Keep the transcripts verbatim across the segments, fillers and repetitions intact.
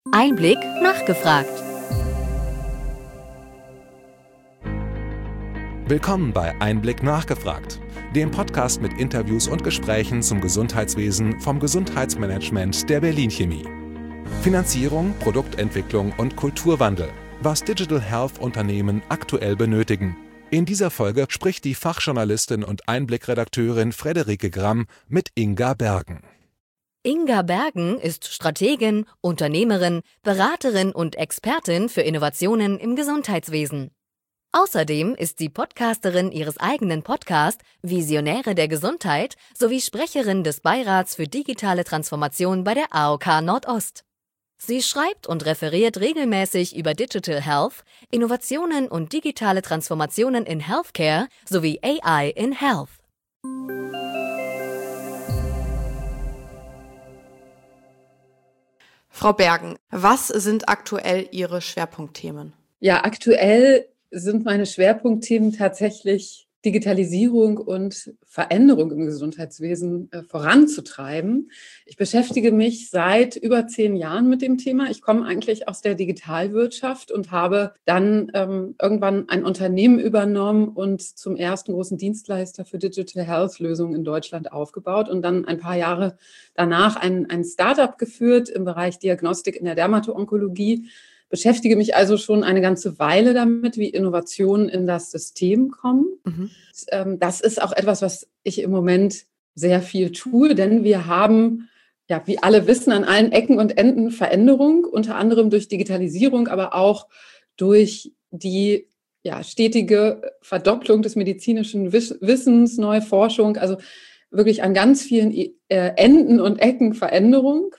Einblick nachgefragt. Willkommen bei Einblick nachgefragt, dem Podcast mit Interviews und Gesprächen zum Gesundheitswesen vom Gesundheitsmanagement der Berlin Chemie. Finanzierung, Produktentwicklung und Kulturwandel, was Digital Health Unternehmen aktuell benötigen. In dieser Folge spricht die Fachjournalistin und Einblick-Redakteurin Friederike Gramm mit Inga Bergen. Inga Bergen ist Strategin, Unternehmerin, Beraterin und Expertin für Innovationen im Gesundheitswesen. Außerdem ist sie Podcasterin ihres eigenen Podcasts Visionäre der Gesundheit sowie Sprecherin des Beirats für digitale Transformation bei der A O K Nordost. Sie schreibt und referiert regelmäßig über Digital Health, Innovationen und digitale Transformationen in Healthcare sowie A I in Health. Frau Bergen, was sind aktuell Ihre Schwerpunktthemen? Ja, aktuell sind meine Schwerpunktthemen tatsächlich Digitalisierung und Veränderung im Gesundheitswesen äh, voranzutreiben. Ich beschäftige mich seit über zehn Jahren mit dem Thema. Ich komme eigentlich aus der Digitalwirtschaft und habe dann ähm, irgendwann ein Unternehmen übernommen und zum ersten großen Dienstleister für Digital Health Lösungen in Deutschland aufgebaut und dann ein paar Jahre danach ein, ein Startup geführt im Bereich Diagnostik in der Dermato-Onkologie. Beschäftige mich also schon eine ganze Weile damit, wie Innovationen in das System kommen. Mhm. Das ist auch etwas, was ich im Moment sehr viel tue, denn wir haben, ja, wie alle wissen, an allen Ecken und Enden Veränderung, unter anderem durch Digitalisierung, aber auch durch die ja, stetige Verdopplung des medizinischen Wissens, neue Forschung, also wirklich an ganz vielen Enden und Ecken Veränderung.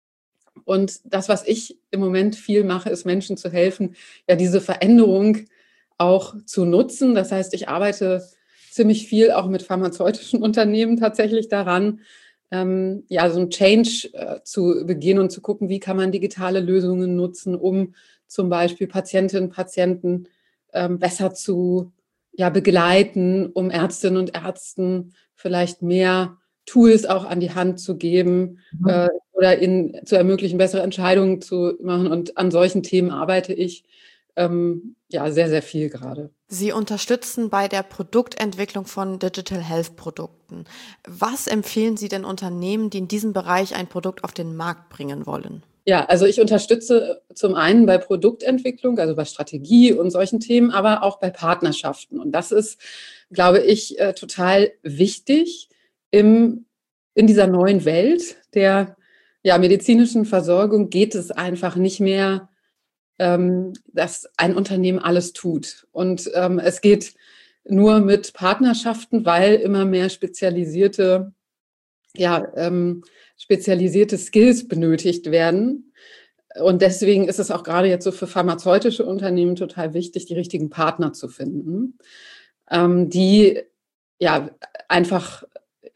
Und das, was ich im Moment viel mache, ist Menschen zu helfen, ja, diese Veränderung auch zu nutzen. Das heißt, ich arbeite ziemlich viel auch mit pharmazeutischen Unternehmen tatsächlich daran, ähm, ja, so ein Change äh, zu begehen und zu gucken, wie kann man digitale Lösungen nutzen, um zum Beispiel Patientinnen und Patienten ähm, besser zu ja, begleiten, um Ärztinnen und Ärzten vielleicht mehr Tools auch an die Hand zu geben, mhm. äh, oder ihnen zu ermöglichen, bessere Entscheidungen zu machen. Und an solchen Themen arbeite ich ähm, ja sehr, sehr viel gerade. Sie unterstützen bei der Produktentwicklung von Digital Health Produkten. Was empfehlen Sie denn Unternehmen, die in diesem Bereich ein Produkt auf den Markt bringen wollen? Ja, also ich unterstütze zum einen bei Produktentwicklung, also bei Strategie und solchen Themen, aber auch bei Partnerschaften. Und das ist, glaube ich, äh, total wichtig im, in dieser neuen Welt der ja, medizinischen Versorgung geht es einfach nicht mehr, ähm, dass ein Unternehmen alles tut. Und ähm, es geht nur mit Partnerschaften, weil immer mehr spezialisierte, ja, ähm, spezialisierte Skills benötigt werden. Und deswegen ist es auch gerade jetzt so für pharmazeutische Unternehmen total wichtig, die richtigen Partner zu finden, ähm, die ja einfach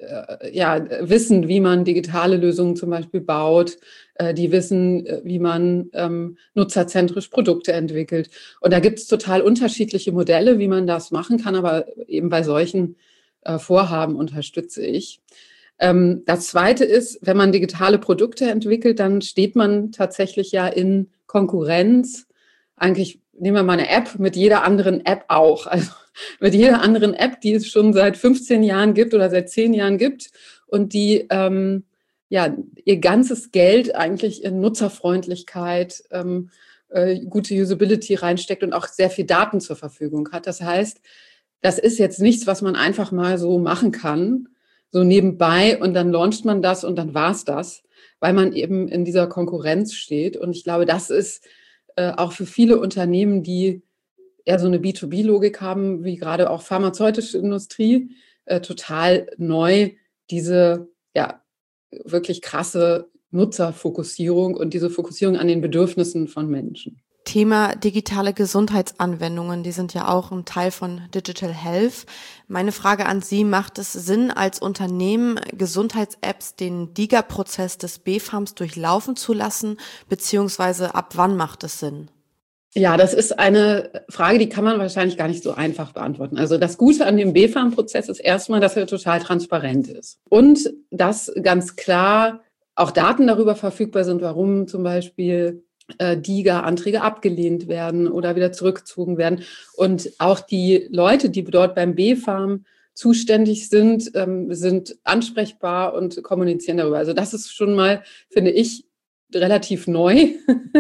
ja, wissen, wie man digitale Lösungen zum Beispiel baut, äh, die wissen, wie man ähm, nutzerzentrisch Produkte entwickelt. Und da gibt es total unterschiedliche Modelle, wie man das machen kann, aber eben bei solchen äh, Vorhaben unterstütze ich. Ähm, das Zweite ist, wenn man digitale Produkte entwickelt, dann steht man tatsächlich ja in Konkurrenz. Eigentlich nehmen wir mal eine App mit jeder anderen App auch. Also mit jeder anderen App, die es schon seit fünfzehn Jahren gibt oder seit zehn Jahren gibt und die ähm, ja, ihr ganzes Geld eigentlich in Nutzerfreundlichkeit, ähm, äh, gute Usability reinsteckt und auch sehr viel Daten zur Verfügung hat. Das heißt, das ist jetzt nichts, was man einfach mal so machen kann, so nebenbei und dann launcht man das und dann war's das, weil man eben in dieser Konkurrenz steht. Und ich glaube, das ist äh, auch für viele Unternehmen, die eher so eine B zwei B-Logik haben, wie gerade auch pharmazeutische Industrie, äh, total neu, diese ja wirklich krasse Nutzerfokussierung und diese Fokussierung an den Bedürfnissen von Menschen. Thema digitale Gesundheitsanwendungen, die sind ja auch ein Teil von Digital Health. Meine Frage an Sie, macht es Sinn, als Unternehmen Gesundheits-Apps den D I G A-Prozess des B Farms durchlaufen zu lassen, beziehungsweise ab wann macht es Sinn? Ja, das ist eine Frage, die kann man wahrscheinlich gar nicht so einfach beantworten. Also das Gute an dem B Farm-Prozess ist erstmal, dass er total transparent ist und dass ganz klar auch Daten darüber verfügbar sind, warum zum Beispiel äh, DiGA-Anträge abgelehnt werden oder wieder zurückgezogen werden. Und auch die Leute, die dort beim B Farm zuständig sind, ähm, sind ansprechbar und kommunizieren darüber. Also das ist schon mal, finde ich, relativ neu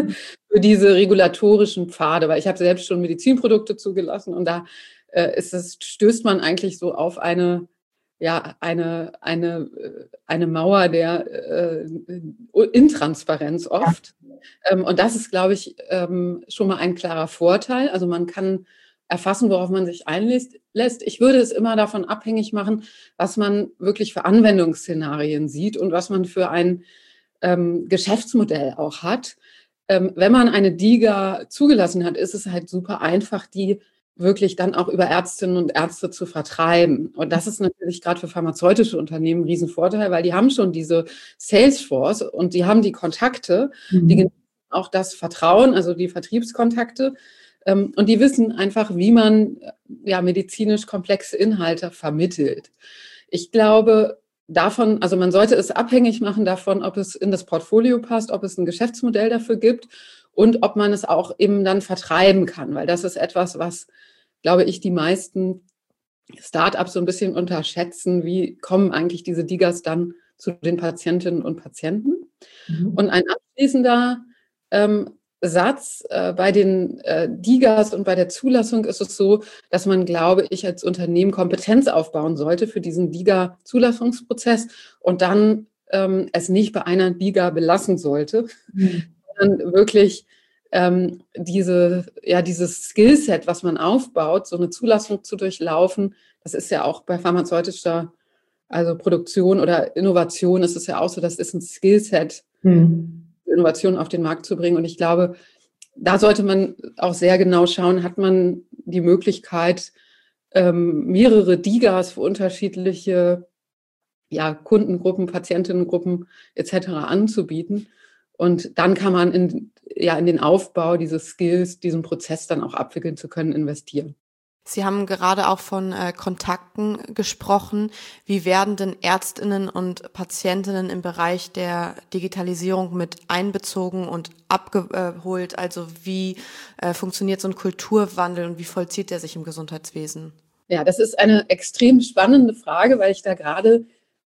für diese regulatorischen Pfade, weil ich habe selbst schon Medizinprodukte zugelassen und da äh, ist es, stößt man eigentlich so auf eine, ja, eine, eine, eine Mauer der äh, Intransparenz oft. Ähm, und das ist, glaube ich, ähm, schon mal ein klarer Vorteil. Also man kann erfassen, worauf man sich einlässt. Ich würde es immer davon abhängig machen, was man wirklich für Anwendungsszenarien sieht und was man für ein ähm, Geschäftsmodell auch hat. Ähm, wenn man eine DiGA zugelassen hat, ist es halt super einfach, die wirklich dann auch über Ärztinnen und Ärzte zu vertreiben. Und das ist natürlich gerade für pharmazeutische Unternehmen ein Riesenvorteil, weil die haben schon diese Salesforce und die haben die Kontakte, mhm. die auch das Vertrauen, also die Vertriebskontakte. Ähm, und die wissen einfach, wie man ja medizinisch komplexe Inhalte vermittelt. Ich glaube, davon, also man sollte es abhängig machen davon, ob es in das Portfolio passt, ob es ein Geschäftsmodell dafür gibt und ob man es auch eben dann vertreiben kann, weil das ist etwas, was, glaube ich, die meisten Startups so ein bisschen unterschätzen. Wie kommen eigentlich diese DiGAs dann zu den Patientinnen und Patienten? Mhm. Und ein abschließender ähm, Satz, äh, bei den äh, DiGAs und bei der Zulassung ist es so, dass man, glaube ich, als Unternehmen Kompetenz aufbauen sollte für diesen DiGA-Zulassungsprozess und dann ähm, es nicht bei einer DiGA belassen sollte, mhm. sondern wirklich ähm, diese, ja, dieses Skillset, was man aufbaut, so eine Zulassung zu durchlaufen, das ist ja auch bei pharmazeutischer, also Produktion oder Innovation ist es ja auch so, das ist ein Skillset, mhm. Innovationen auf den Markt zu bringen. Und ich glaube, da sollte man auch sehr genau schauen, hat man die Möglichkeit, ähm, mehrere DiGAs für unterschiedliche ja, Kundengruppen, Patientinnengruppen et cetera anzubieten. Und dann kann man in, ja, in den Aufbau dieses Skills, diesen Prozess dann auch abwickeln zu können, investieren. Sie haben gerade auch von äh, Kontakten gesprochen. Wie werden denn Ärztinnen und Patientinnen im Bereich der Digitalisierung mit einbezogen und abgeholt? Also wie äh, funktioniert so ein Kulturwandel und wie vollzieht der sich im Gesundheitswesen? Ja, das ist eine extrem spannende Frage, weil ich da gerade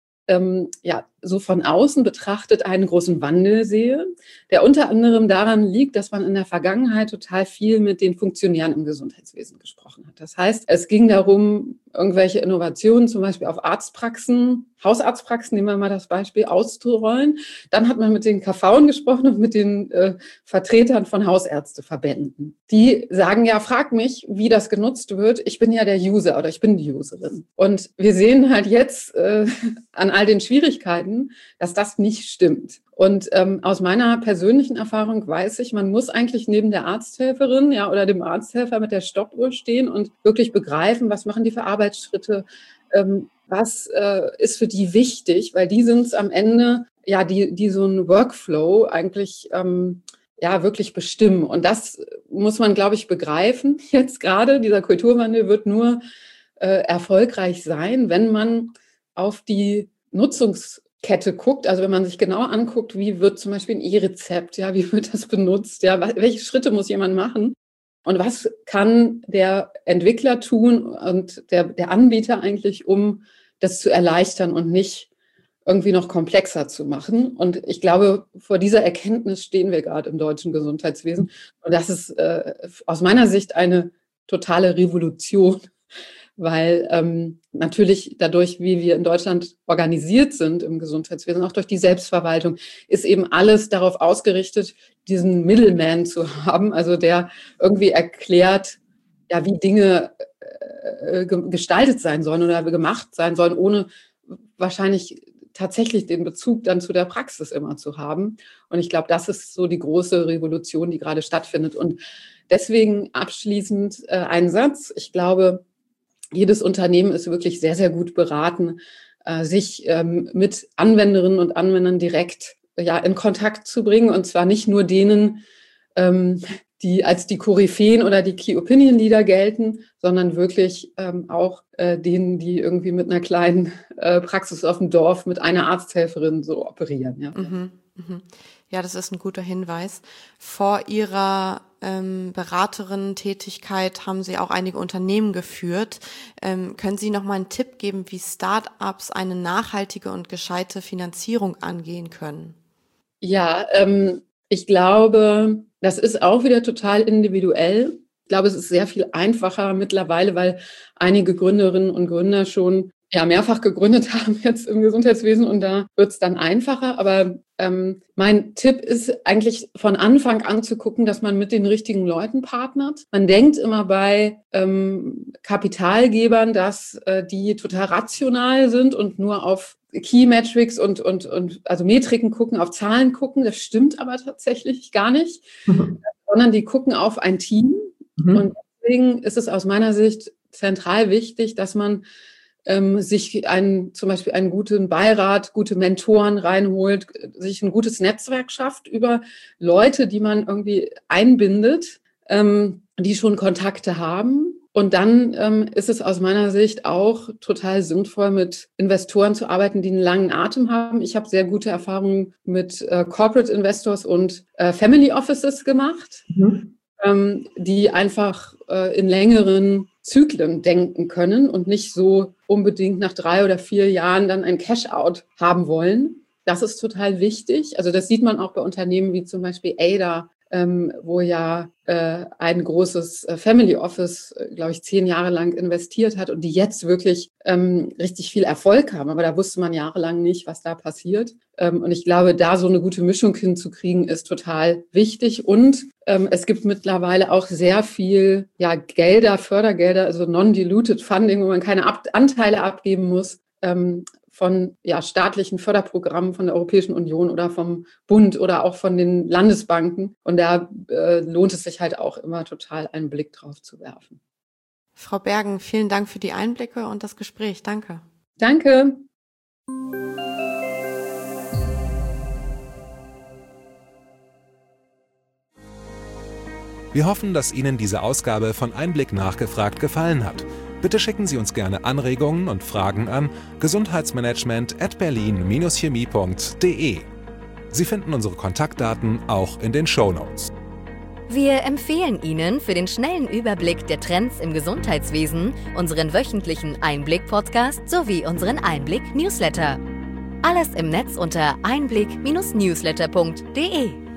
ähm, ja, so von außen betrachtet einen großen Wandel sehe, der unter anderem daran liegt, dass man in der Vergangenheit total viel mit den Funktionären im Gesundheitswesen gesprochen hat. Das heißt, es ging darum, irgendwelche Innovationen zum Beispiel auf Arztpraxen, Hausarztpraxen, nehmen wir mal das Beispiel, auszurollen. Dann hat man mit den K V'n gesprochen und mit den äh, Vertretern von Hausärzteverbänden. Die sagen ja, frag mich, wie das genutzt wird. Ich bin ja der User oder ich bin die Userin. Und wir sehen halt jetzt äh, an all den Schwierigkeiten, dass das nicht stimmt. Und ähm, aus meiner persönlichen Erfahrung weiß ich, man muss eigentlich neben der Arzthelferin ja, oder dem Arzthelfer mit der Stoppuhr stehen und wirklich begreifen, was machen die für Arbeitsschritte, ähm, was äh, ist für die wichtig, weil die sind es am Ende, ja, die, die so einen Workflow eigentlich ähm, ja, wirklich bestimmen. Und das muss man, glaube ich, begreifen. Jetzt gerade, dieser Kulturwandel wird nur äh, erfolgreich sein, wenn man auf die Nutzungskette guckt, also wenn man sich genau anguckt, wie wird zum Beispiel ein E-Rezept, ja, wie wird das benutzt, ja, welche Schritte muss jemand machen und was kann der Entwickler tun und der, der Anbieter eigentlich, um das zu erleichtern und nicht irgendwie noch komplexer zu machen. Und ich glaube, vor dieser Erkenntnis stehen wir gerade im deutschen Gesundheitswesen. Und das ist äh, aus meiner Sicht eine totale Revolution, weil ähm, natürlich dadurch, wie wir in Deutschland organisiert sind im Gesundheitswesen, auch durch die Selbstverwaltung, ist eben alles darauf ausgerichtet, diesen Middleman zu haben, also der irgendwie erklärt, ja, wie Dinge äh, gestaltet sein sollen oder gemacht sein sollen, ohne wahrscheinlich tatsächlich den Bezug dann zu der Praxis immer zu haben. Und ich glaube, das ist so die große Revolution, die gerade stattfindet. Und deswegen abschließend äh, ein Satz. Ich glaube, jedes Unternehmen ist wirklich sehr, sehr gut beraten, äh, sich ähm, mit Anwenderinnen und Anwendern direkt ja, in Kontakt zu bringen. Und zwar nicht nur denen, ähm, die als die Koryphäen oder die Key Opinion Leader gelten, sondern wirklich ähm, auch äh, denen, die irgendwie mit einer kleinen äh, Praxis auf dem Dorf mit einer Arzthelferin so operieren. Ja. Mhm, mhm. Ja, das ist ein guter Hinweis. Vor Ihrer ähm, Beraterinnen-Tätigkeit haben Sie auch einige Unternehmen geführt. Ähm, können Sie noch mal einen Tipp geben, wie Start-ups eine nachhaltige und gescheite Finanzierung angehen können? Ja, ähm, ich glaube, das ist auch wieder total individuell. Ich glaube, es ist sehr viel einfacher mittlerweile, weil einige Gründerinnen und Gründer schon ja mehrfach gegründet haben jetzt im Gesundheitswesen und da wird es dann einfacher. Aber ähm, mein Tipp ist eigentlich von Anfang an zu gucken, dass man mit den richtigen Leuten partnert. Man denkt immer bei ähm, Kapitalgebern, dass äh, die total rational sind und nur auf Key Metrics und, und, und also Metriken gucken, auf Zahlen gucken. Das stimmt aber tatsächlich gar nicht, mhm. sondern die gucken auf ein Team. Mhm. Und deswegen ist es aus meiner Sicht zentral wichtig, dass man ähm, sich einen, zum Beispiel einen guten Beirat, gute Mentoren reinholt, sich ein gutes Netzwerk schafft über Leute, die man irgendwie einbindet, ähm, die schon Kontakte haben. Und dann ähm, ist es aus meiner Sicht auch total sinnvoll, mit Investoren zu arbeiten, die einen langen Atem haben. Ich habe sehr gute Erfahrungen mit äh, Corporate Investors und äh, Family Offices gemacht, mhm. ähm, die einfach äh, in längeren Zyklen denken können und nicht so unbedingt nach drei oder vier Jahren dann ein Cash-out haben wollen. Das ist total wichtig. Also das sieht man auch bei Unternehmen wie zum Beispiel Ada, ähm, wo ja äh, ein großes äh, Family Office, äh, glaube ich, zehn Jahre lang investiert hat und die jetzt wirklich ähm, richtig viel Erfolg haben. Aber da wusste man jahrelang nicht, was da passiert. Ähm, und ich glaube, da so eine gute Mischung hinzukriegen, ist total wichtig. Und ähm, es gibt mittlerweile auch sehr viel ja, Gelder, Fördergelder, also Non-Diluted Funding, wo man keine Ab- Anteile abgeben muss, ähm, von ja, staatlichen Förderprogrammen von der Europäischen Union oder vom Bund oder auch von den Landesbanken. Und da äh, lohnt es sich halt auch immer total, einen Blick drauf zu werfen. Frau Bergen, vielen Dank für die Einblicke und das Gespräch. Danke. Danke. Wir hoffen, dass Ihnen diese Ausgabe von Einblick nachgefragt gefallen hat. Bitte schicken Sie uns gerne Anregungen und Fragen an gesundheitsmanagement at berlin chemie punkt de. Sie finden unsere Kontaktdaten auch in den Shownotes. Wir empfehlen Ihnen für den schnellen Überblick der Trends im Gesundheitswesen unseren wöchentlichen Einblick-Podcast sowie unseren Einblick-Newsletter. Alles im Netz unter einblick Bindestrich newsletter punkt de.